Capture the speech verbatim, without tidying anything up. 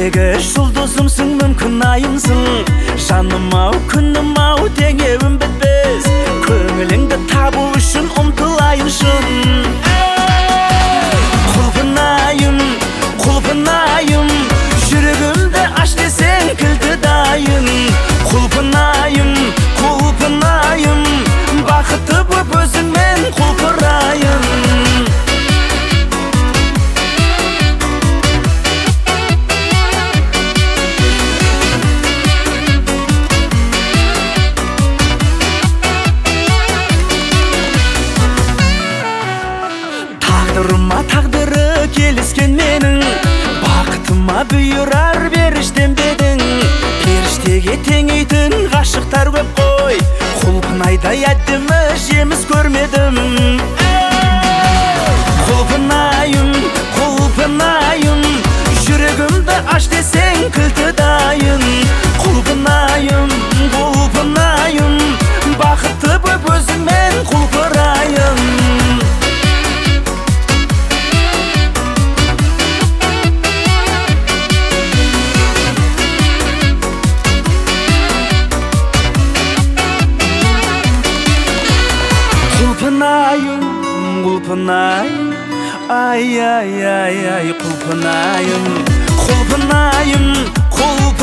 Göktегі жұлдызымсың, мүмкін айымсың. Жаным ау, күнім ау, теңеуім бітпес. Көңіліңді табу үшін ұмтылайыншын. Құлпынайым, құлпынайым, жүрегімді аш десең кілті дайын. Құлпынайым, құлпынайым, бақытты боп өзіңмен құлпырайын. Тағдырыма тағдыры келіскен менің, бақытыма бұйырар беріштем дедің. Періштеге теңейтін ғашықтар көп қой, құлпынайдай әдемі жеміс көрмедім. Құлпынайым, құлпынайым, жүрегімді аш десең кілті дайын. Құлпынайым, құлпынайым, бақытты боп өзіңмен құлпырайын. Құлпынайым, құлпынайым, ай, ай, ай, ай, құлпынайым. Құлпынайым, құлпынайым,